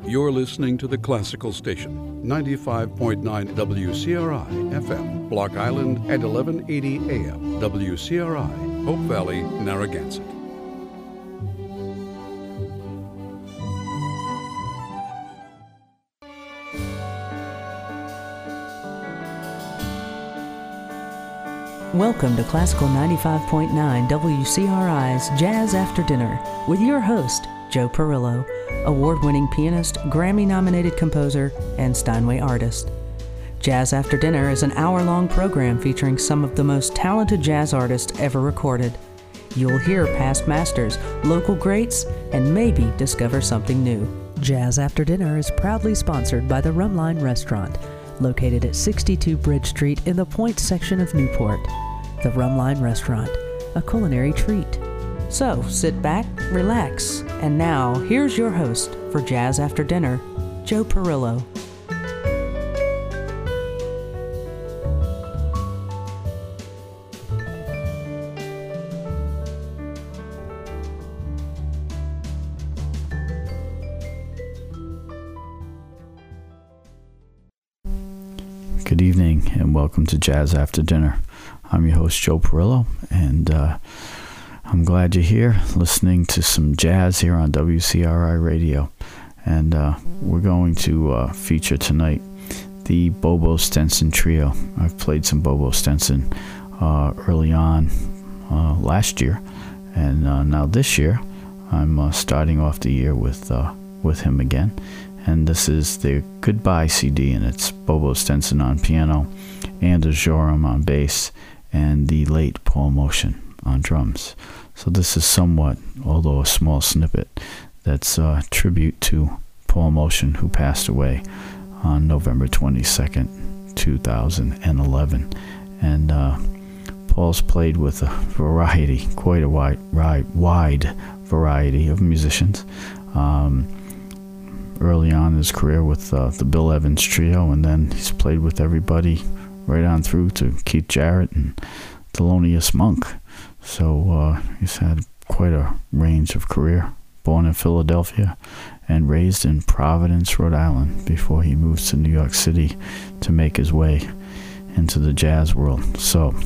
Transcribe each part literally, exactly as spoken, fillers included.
You're listening to the Classical Station, ninety-five point nine W C R I F M, Block Island at eleven eighty A M, W C R I, Hope Valley, Narragansett. Welcome to Classical ninety-five point nine W C R I's Jazz After Dinner with your host, Joe Perillo, award-winning pianist, Grammy-nominated composer, and Steinway artist. Jazz After Dinner is an hour-long program featuring some of the most talented jazz artists ever recorded. You'll hear past masters, local greats, and maybe discover something new. Jazz After Dinner is proudly sponsored by the Rumline Restaurant, located at sixty-two Bridge Street in the Point section of Newport. The Rumline Restaurant, a culinary treat. So, sit back, relax, and now, here's your host for Jazz After Dinner, Joe Perillo. Good evening, and welcome to Jazz After Dinner. I'm your host, Joe Perillo, and uh, I'm glad you're here listening to some jazz here on W C R I Radio. And uh, we're going to uh, feature tonight the Bobo Stenson Trio. I've played some Bobo Stenson uh, early on uh, last year, and uh, now this year I'm uh, starting off the year with uh, with him again. And this is the Goodbye C D, and it's Bobo Stenson on piano, Anders Joram on bass, and the late Paul Motian on drums. So this is somewhat, although a small snippet, that's a tribute to Paul Motian, who passed away on November twenty-second, two thousand eleven. And uh, Paul's played with a variety, quite a wide, wide variety of musicians. Um, early on in his career with uh, the Bill Evans Trio, and then he's played with everybody right on through to Keith Jarrett and Thelonious Monk. So uh, he's had quite a range of career. Born in Philadelphia and raised in Providence, Rhode Island, before he moves to New York City to make his way into the jazz world. So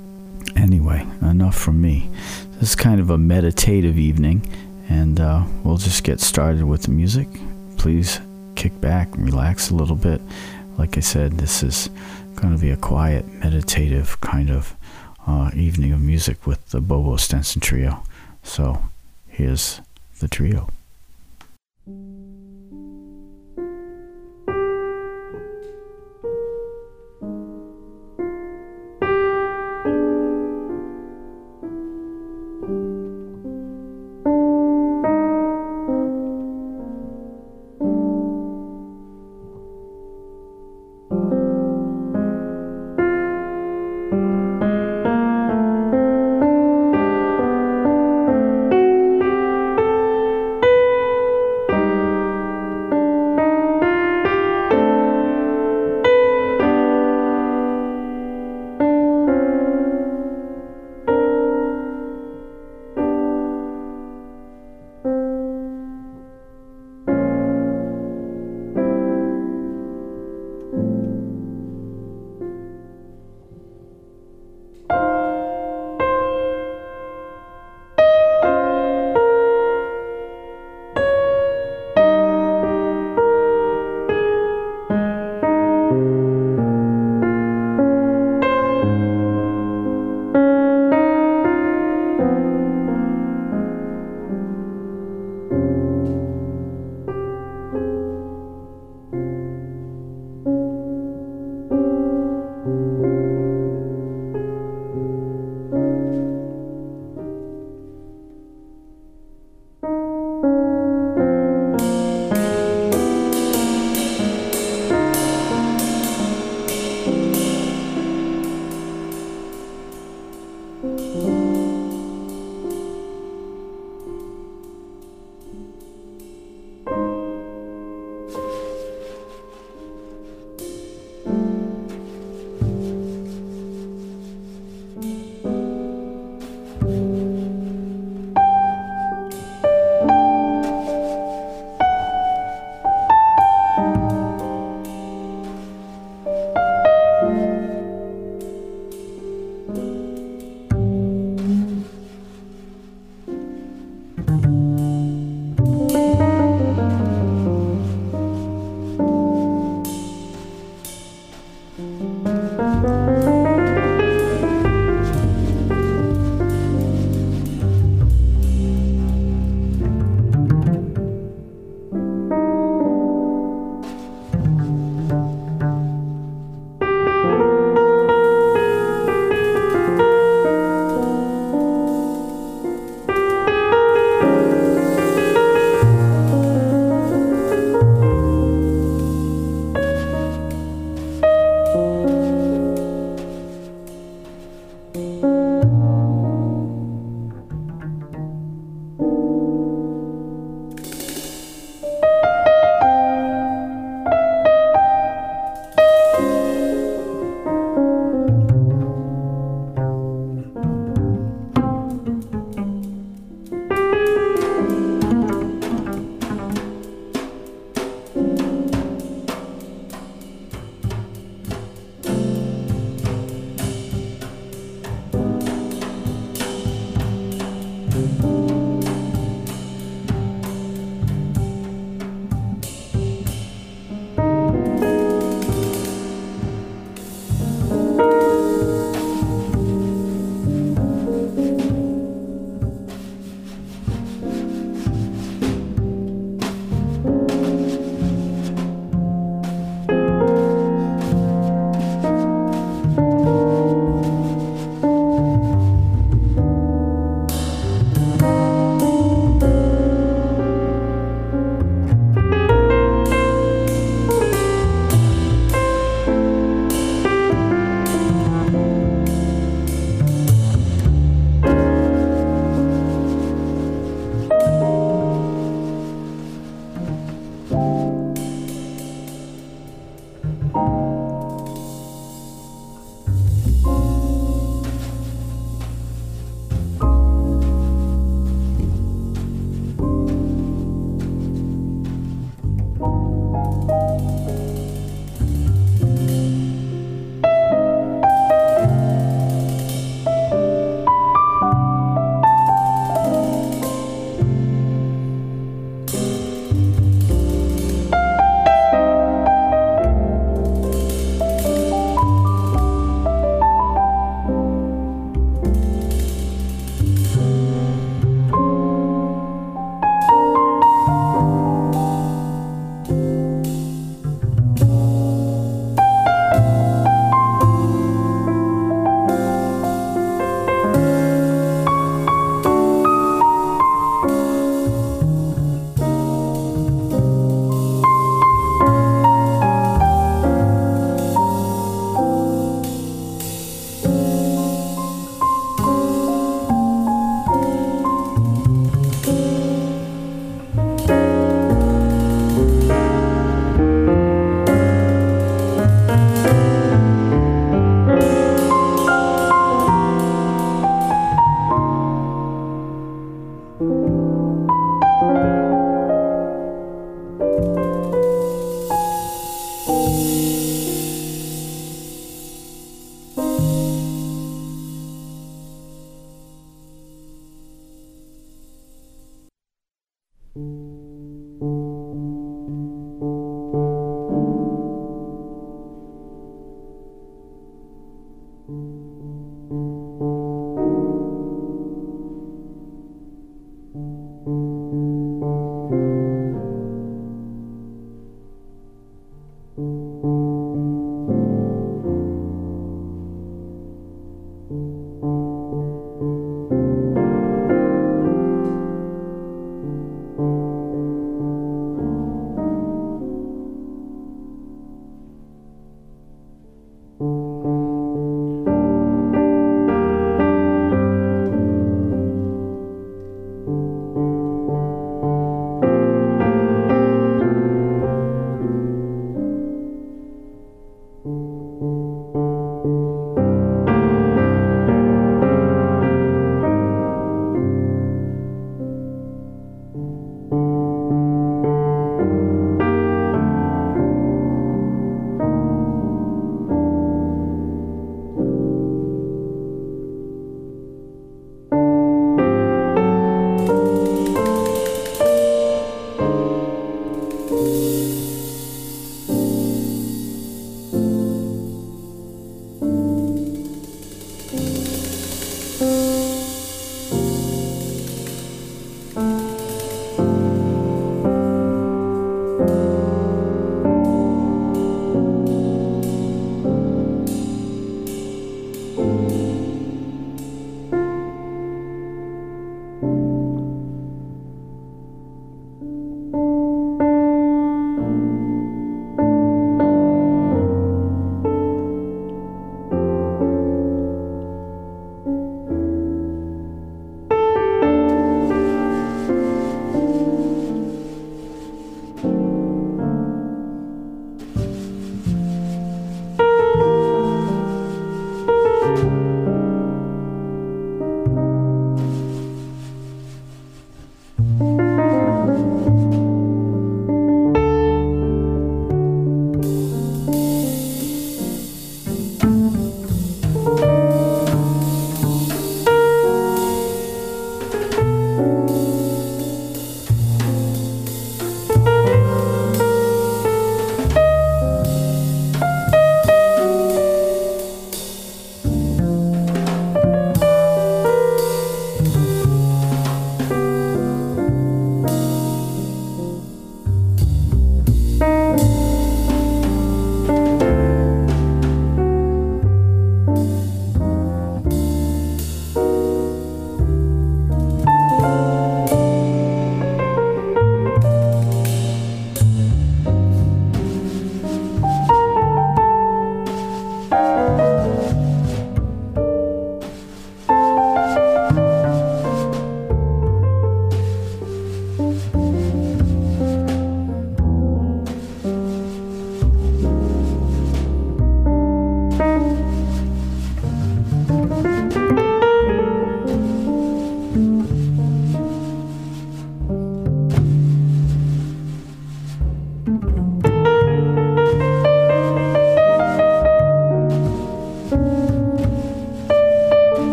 anyway, enough from me. This is kind of a meditative evening, and uh, we'll just get started with the music. Please kick back and relax a little bit. Like I said, this is going to be a quiet, meditative kind of uh, evening of music with the Bobo Stenson Trio. So here's the trio. Thank you.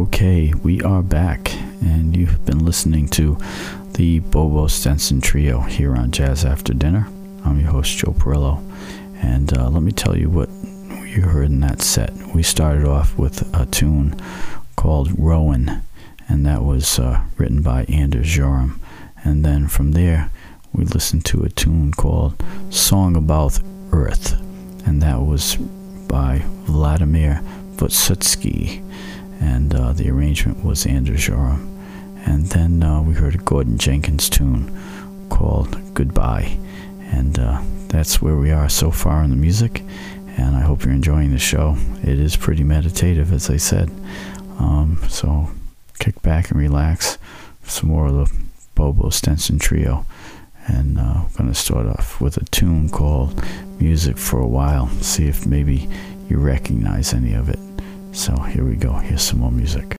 Okay, we are back, and you've been listening to the Bobo Stenson Trio here on Jazz After Dinner. I'm your host, Joe Perillo, and uh, let me tell you what you heard in that set. We started off with a tune called Rowan, and that was uh, written by Anders Joram. And then from there, we listened to a tune called Song About Earth, and that was by Vladimir Votsutsky, and uh, the arrangement was Anders Joram. And then uh, we heard a Gordon Jenkins tune called Goodbye, and uh, that's where we are so far in the music, and I hope you're enjoying the show. It is pretty meditative, as I said, um, so kick back and relax for some more of the Bobo Stenson Trio. And uh, I'm going to start off with a tune called Music for a While, see if maybe you recognize any of it. So here we go. Here's some more music.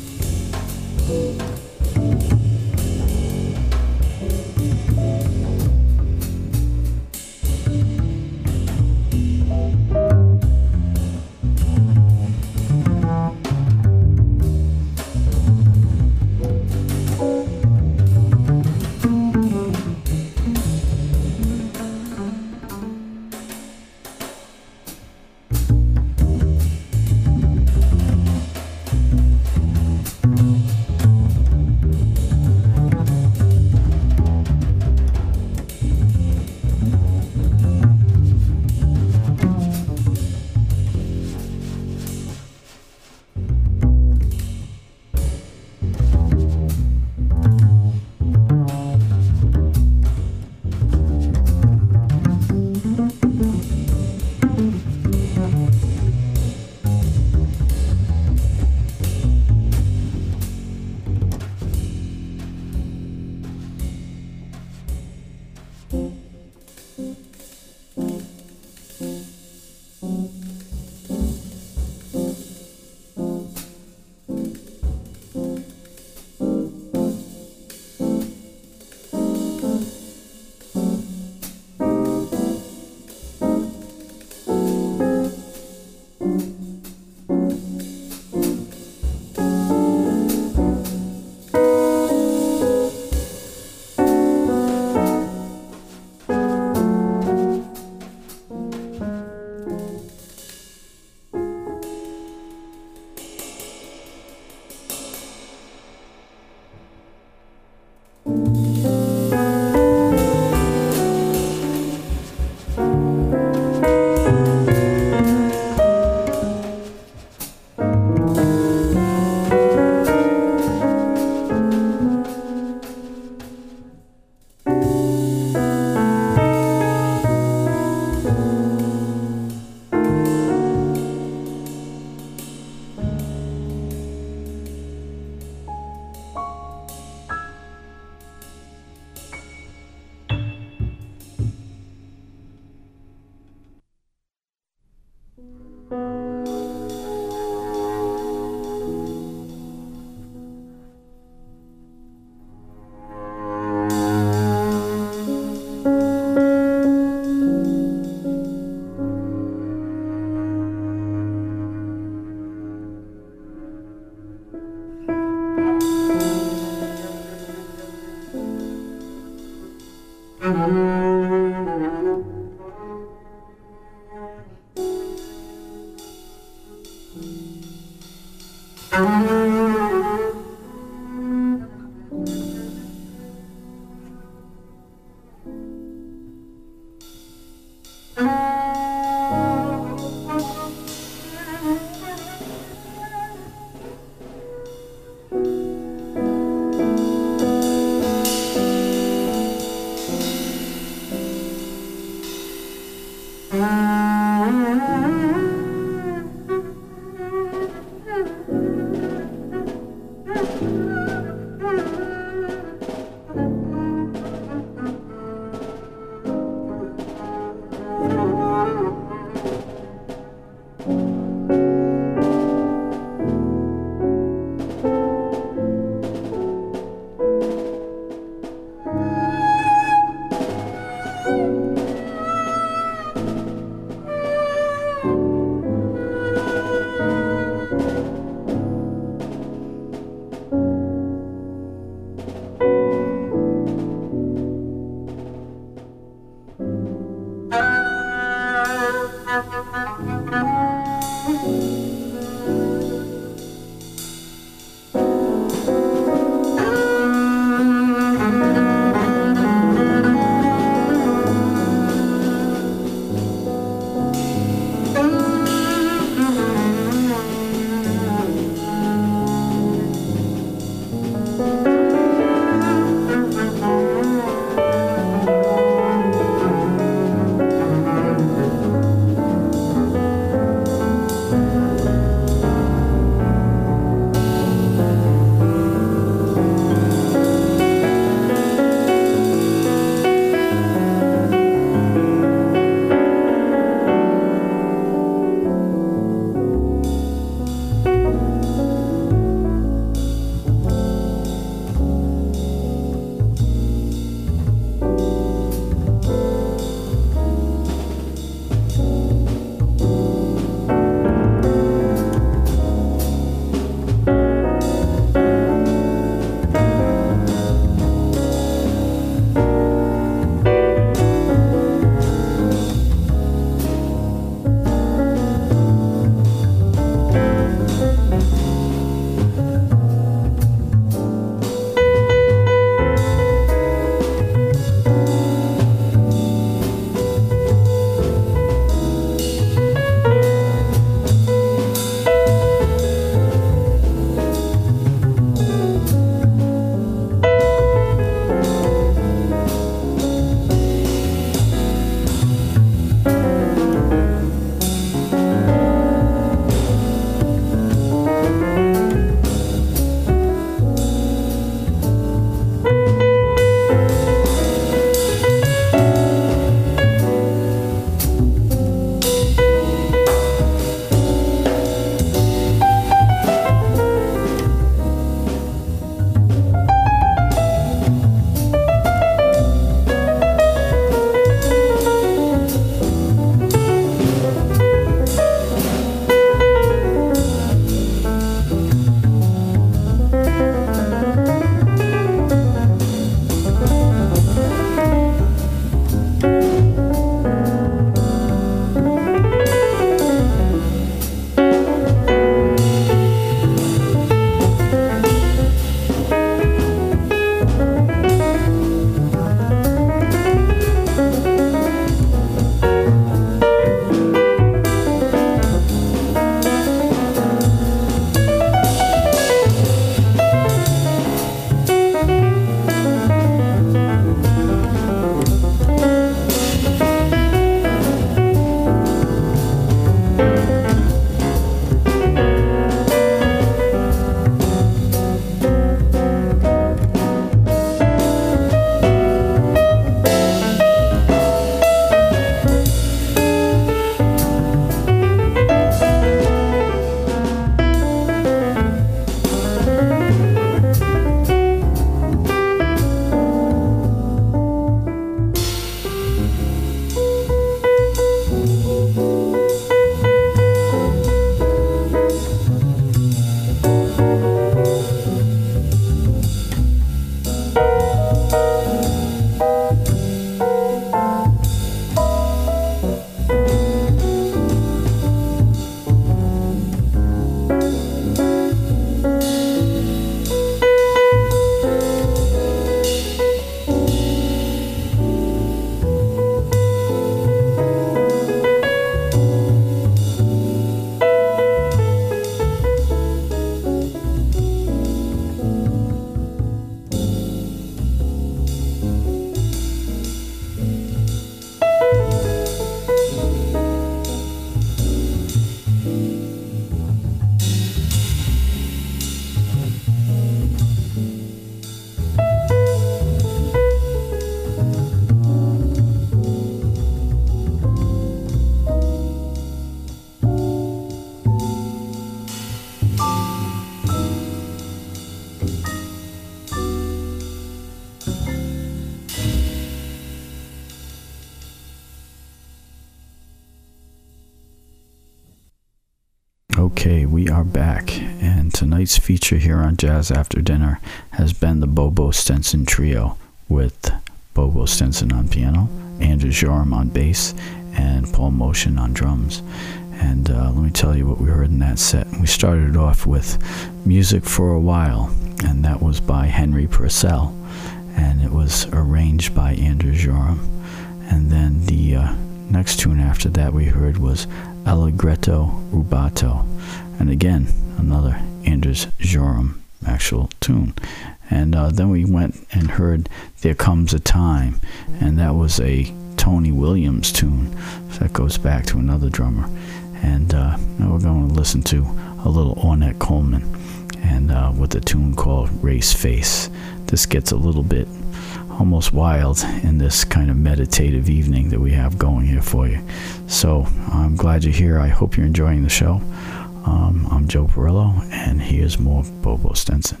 Okay, we are back, and tonight's feature here on Jazz After Dinner has been the Bobo Stenson Trio with Bobo Stenson on piano, Andrew Joram on bass, and Paul Motion on drums. And uh, let me tell you what we heard in that set. We started off with Music for a While, and that was by Henry Purcell, and it was arranged by Andrew Joram. And then the uh, next tune after that we heard was Allegretto Rubato, and again another Andrew Joram actual tune. And uh, then we went and heard There Comes a Time, and that was a Tony Williams tune. So that goes back to another drummer. And uh, now we're going to listen to a little Ornette Coleman, and uh, with a tune called Race Face. This gets a little bit almost wild in this kind of meditative evening that we have going here for you. So I'm glad you're here. I hope you're enjoying the show. Um, I'm Joe Perillo, and here's more Bobo Stenson.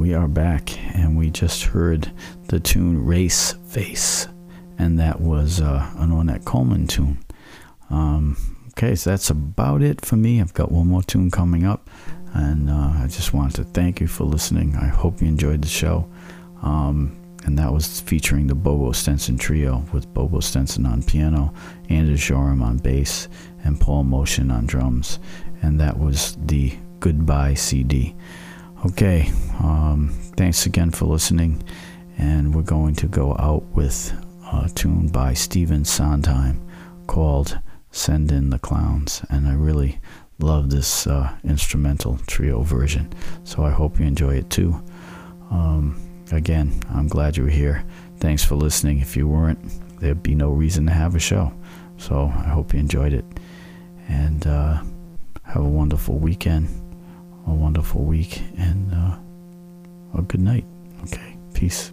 we are back, and we just heard the tune Race Face, and that was uh, an Ornette Coleman tune. Um, okay, so that's about it for me. I've got one more tune coming up, and uh, I just want to thank you for listening. I hope you enjoyed the show. Um, and that was featuring the Bobo Stenson Trio with Bobo Stenson on piano, Anders Joram on bass, and Paul Motion on drums. And that was the Goodbye C D. Okay, um, thanks again for listening, and we're going to go out with a tune by Stephen Sondheim called Send in the Clowns, and I really love this uh, instrumental trio version, so I hope you enjoy it too. Um, again, I'm glad you were here. Thanks for listening. If you weren't, there'd be no reason to have a show, so I hope you enjoyed it, and uh, have a wonderful weekend, a wonderful week, and uh, a good night. Okay, peace.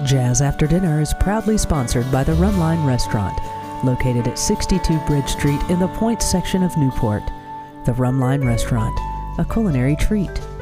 Jazz After Dinner is proudly sponsored by the Rumline Restaurant, located at sixty-two Bridge Street in the Point section of Newport. The Rumline Restaurant, a culinary treat.